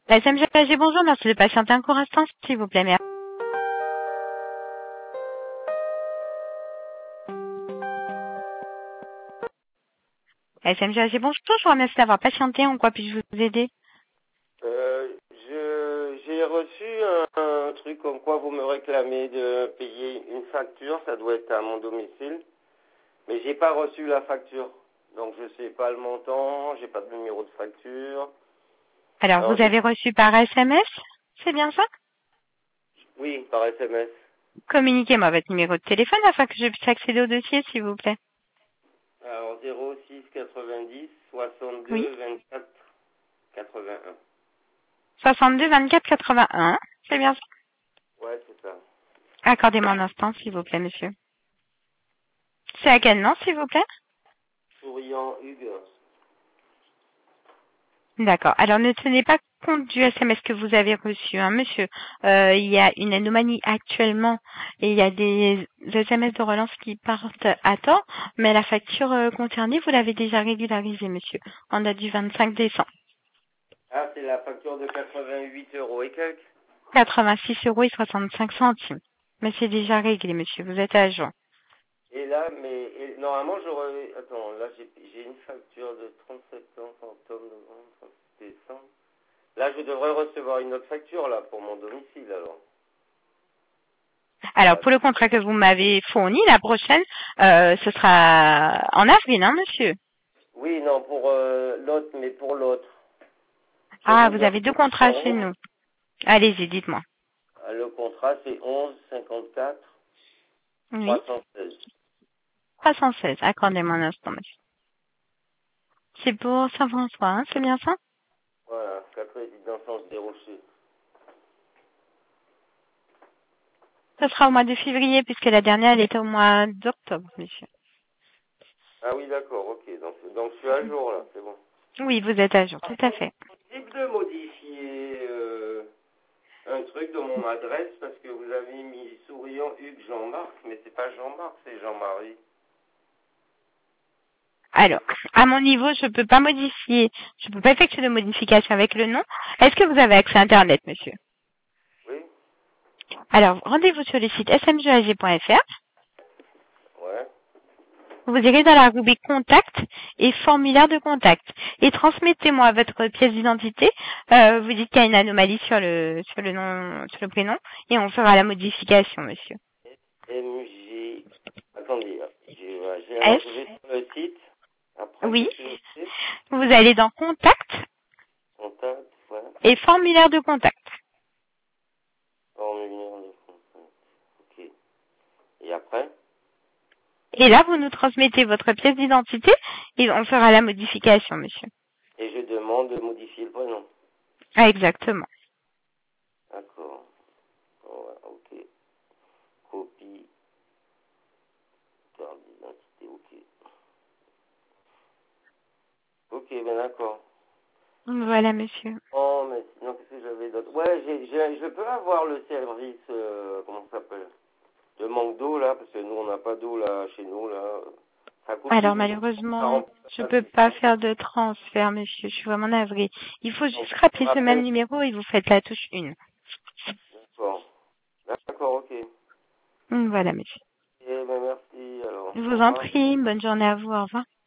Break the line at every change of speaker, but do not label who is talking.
SMGAG, bonjour, merci de patienter un court instant, s'il vous plaît, merci. SMGAG, bonjour, je vous remercie d'avoir patienté, en quoi puis-je vous aider?
J'ai reçu un truc comme quoi vous me réclamez de payer une facture, ça doit être à mon domicile, mais j'ai pas reçu la facture, donc je sais pas le montant, j'ai pas de numéro de facture.
Alors, vous avez reçu par SMS, c'est bien ça?
Oui, par SMS.
Communiquez-moi votre numéro de téléphone afin que je puisse accéder au dossier, s'il vous plaît.
Alors 06 90 62
Oui.
24 81.
62 24 81, c'est bien ça?
Ouais, c'est ça.
Accordez-moi un instant, s'il vous plaît, monsieur. C'est à quel nom, s'il vous plaît?
Souriant Hugues.
D'accord. Alors, ne tenez pas compte du SMS que vous avez reçu, hein, monsieur. Il y a une anomalie actuellement et il y a des SMS de relance qui partent à temps, mais la facture concernée, vous l'avez déjà régularisée, monsieur, en date du 25 décembre.
Ah, c'est la facture de 88 euros et quelques.
86,65 €. Mais c'est déjà réglé, monsieur. Vous êtes agent.
Et là, normalement, j'aurais... Attends, là, j'ai une facture de 37 ans, octobre, novembre, 30 décembre. Là, je devrais recevoir une autre facture, là, pour mon domicile, alors.
Alors, pour le contrat que vous m'avez fourni, la prochaine, ce sera en avril, hein, monsieur?
Oui, non, pour l'autre, mais pour l'autre.
Ah, vous avez deux contrats chez nous. Allez-y, dites-moi.
Le contrat, c'est 11 54
Oui.
316.
316. Accordez-moi un instant, monsieur. C'est pour Saint-François, hein, c'est bien ça?
Voilà, 4 résidences des Rochers.
Ce sera au mois de février, puisque la dernière, elle était au mois d'octobre, monsieur.
Ah oui, d'accord, ok. Donc je suis à jour, là, c'est bon.
Oui, vous êtes à jour, tout à fait.
Possible de modifier un truc de mon adresse parce que vous avez mis souriant Hugues Jean-Marc, mais c'est pas Jean-Marc, c'est Jean-Marie.
Alors, à mon niveau, je peux pas effectuer de modification avec le nom. Est-ce que vous avez accès à Internet, monsieur?
Oui.
Alors, rendez-vous sur le site smgag.fr.
Ouais.
Vous irez dans la rubrique contact et formulaire de contact et transmettez-moi votre pièce d'identité. Vous dites qu'il y a une anomalie sur le nom, sur le prénom et on fera la modification, monsieur.
MG. Attendez,
S.
alors je vais sur le site. Après,
Oui.
qu'est-ce que je fais?
Vous allez dans contact
Contact, ouais.
et formulaire de contact.
Formulaire de contact. Ok. Et après?
Et là, vous nous transmettez votre pièce d'identité et on fera la modification, monsieur.
Et je demande de modifier le prénom.
Ah, exactement.
D'accord. Ouais, ok. Copie. Carte d'identité, ok. Ok, ben d'accord.
Voilà, monsieur.
Oh, mais sinon, qu'est-ce que j'avais d'autre? Ouais, je peux avoir le service, comment ça s'appelle? De manque d'eau, là, parce que nous, on n'a pas d'eau, là, chez nous, là. Ça coûte
Alors,
10 000.
malheureusement, je peux pas faire de transfert, monsieur. Je suis vraiment navrée. Il faut juste rappeler ce même numéro et vous faites la touche 1.
D'accord. D'accord, ok.
Voilà, monsieur.
Eh ben, merci, alors.
Je
Au
vous en
revoir.
prie. Bonne journée à vous. Au revoir.